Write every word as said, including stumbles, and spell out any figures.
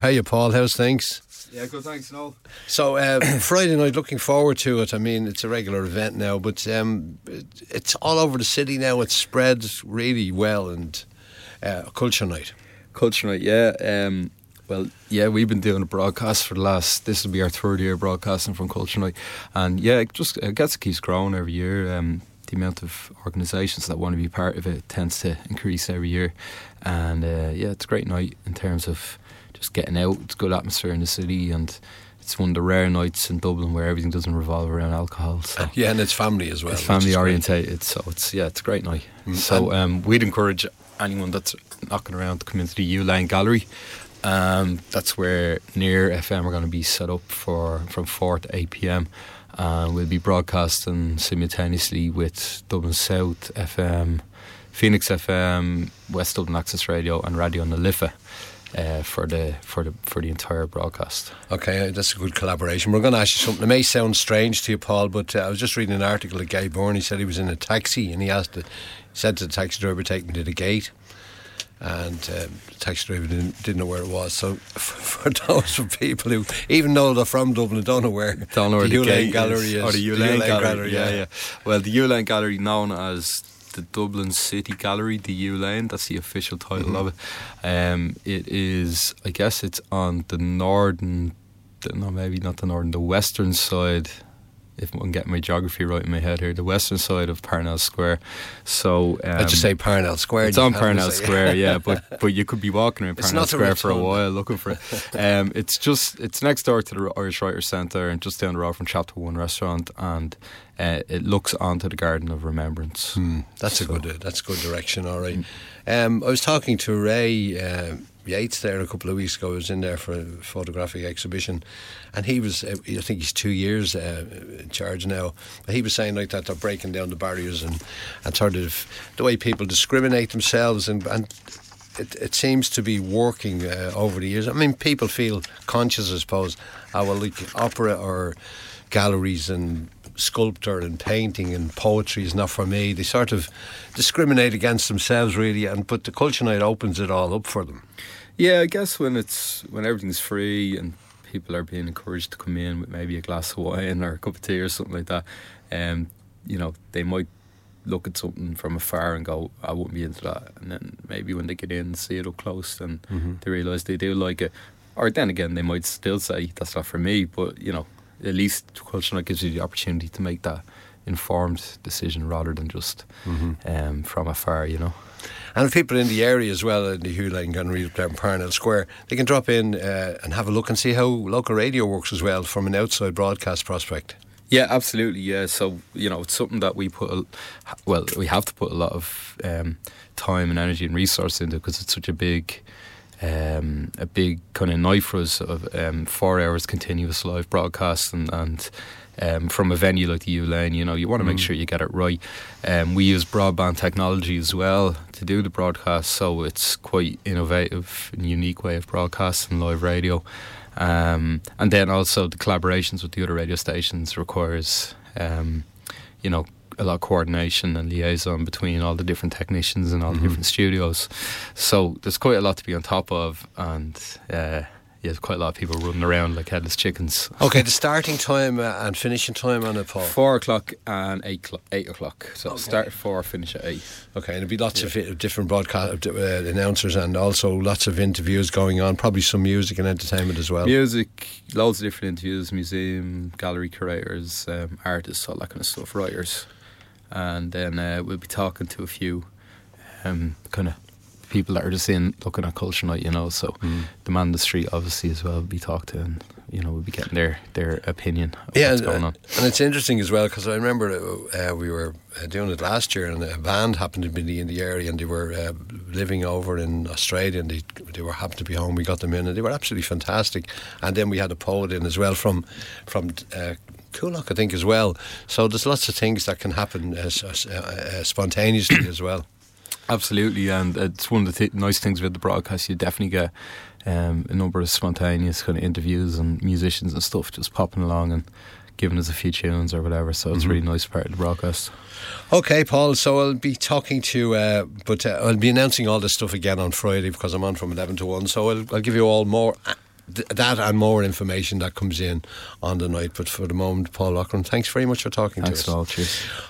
Hiya, Paul. How's things? Yeah, good, thanks, Noel. So, uh, Friday night, looking forward to it. I mean, it's a regular event now, but um, it's all over the city now. It's spread really well, and uh, Culture Night. Culture Night, yeah. Um, well, yeah, we've been doing a broadcast for the last, this will be our third year broadcasting from Culture Night. And yeah, it just, I guess it keeps growing every year. Um, the amount of organisations that want to be part of it tends to increase every year. And uh, yeah, it's a great night in terms of just getting out. It's a good atmosphere in the city, and it's one of the rare nights in Dublin where everything doesn't revolve around alcohol. So yeah, and it's family as well. It's family orientated, so it's yeah, it's a great night. Mm. So um, we'd encourage anyone that's knocking around to come into the U Lane Gallery. Um, that's where Near F M are going to be set up for from four to eight p.m. and we'll be broadcasting simultaneously with Dublin South F M, Phoenix F M, West Dublin Access Radio, and Radio na Lifa. Uh, for the for the for the entire broadcast. Okay, that's a good collaboration. We're going to ask you something. It may sound strange to you, Paul, but uh, I was just reading an article of Guy Byrne. He said he was in a taxi, and he asked, the, he said to the taxi driver, "Take me to the gate." And um, the taxi driver didn't, didn't know where it was. So for, for those people who, even though they're from Dublin, don't know where, don't know where the, the U Lane Gallery is, or the U Lane Gallery, Gallery, yeah, yeah. yeah. Well, the U Lane Gallery, known as the Dublin City Gallery, the U Lane, that's the official title mm-hmm. of it. Um, it is, I guess it's on the northern, no, maybe not the northern, the western side, if I'm getting my geography right in my head here, the western side of Parnell Square. So um, I'd just say Parnell Square. It's on Parnell Square, yeah, but but you could be walking around Parnell Square for a while looking for it. Um, it's just it's next door to the Irish Writers Centre and just down the road from Chapter One Restaurant, and uh, it looks onto the Garden of Remembrance. Mm, that's so. a good uh, that's a good direction. All right. Mm. Um, I was talking to Ray Uh, Yates there a couple of weeks ago. I was in there for a photographic exhibition, and he was uh, I think he's two years uh, in charge now, but he was saying like that they're breaking down the barriers and, and sort of the way people discriminate themselves, and, and it, it seems to be working uh, over the years. I mean, people feel conscious, I suppose, oh, well, like opera or galleries and sculpture and painting and poetry is not for me. They sort of discriminate against themselves, really, and but the Culture Night opens it all up for them. Yeah, I guess when it's when everything's free and people are being encouraged to come in with maybe a glass of wine or a cup of tea or something like that, um, you know, they might look at something from afar and go, I wouldn't be into that, and then maybe when they get in and see it up close, then mm-hmm. they realise they do like it. Or then again, they might still say that's not for me, but you know, at least Culture Night gives you the opportunity to make that informed decision rather than just mm-hmm. um, from afar, you know. And if people in the area as well, in the U Lane Gallery down Parnell Square, they can drop in uh, and have a look and see how local radio works as well from an outside broadcast prospect. Yeah, absolutely, yeah. So, you know, it's something that we put, a, well, we have to put a lot of um, time and energy and resource into because it's such a big... Um, a big kind of night for us of um, four hours continuous live broadcast and, and um, from a venue like the U Lane, you know, you want to make mm. sure you get it right. Um, we use broadband technology as well to do the broadcast, so it's quite innovative and unique way of broadcasting live radio. Um, and then also the collaborations with the other radio stations requires, um, you know, a lot of coordination and liaison between all the different technicians and all mm-hmm. the different studios. So there's quite a lot to be on top of, and uh, yeah, there's quite a lot of people running around like headless chickens. Okay, the starting time uh, and finishing time on it, Paul? Four o'clock and eight o'clock. Eight o'clock. So okay. Start at four, finish at eight. Okay, and there'll be lots yeah. of different broadcast uh, announcers and also lots of interviews going on. Probably some music and entertainment as well. Music, loads of different interviews. Museum, gallery curators, um, artists, all that kind of stuff. Writers. And then uh, we'll be talking to a few um, kind of people that are just in looking at Culture Night, you know. So mm. the man in the street, obviously, as well, will be talked to, and you know, we'll be getting their their opinion of yeah, what's going on. And it's interesting as well because I remember uh, we were uh, doing it last year, and a band happened to be in the area, and they were uh, living over in Australia, and they they were happened to be home. We got them in, and they were absolutely fantastic. And then we had a poet in as well from from. Uh, Coolock, I think, as well. So there's lots of things that can happen uh, uh, uh, spontaneously as well. Absolutely, and it's one of the th- nice things with the broadcast. You definitely get um, a number of spontaneous kind of interviews and musicians and stuff just popping along and giving us a few tunes or whatever. So it's mm-hmm. a really nice part of the broadcast. Okay, Paul, so I'll be talking to uh, but uh, I'll be announcing all this stuff again on Friday because I'm on from eleven to one, so I'll, I'll give you all more th- that and more information that comes in on the night. But for the moment, Paul Loughran, thanks very much for talking Thanks to us. all, cheers.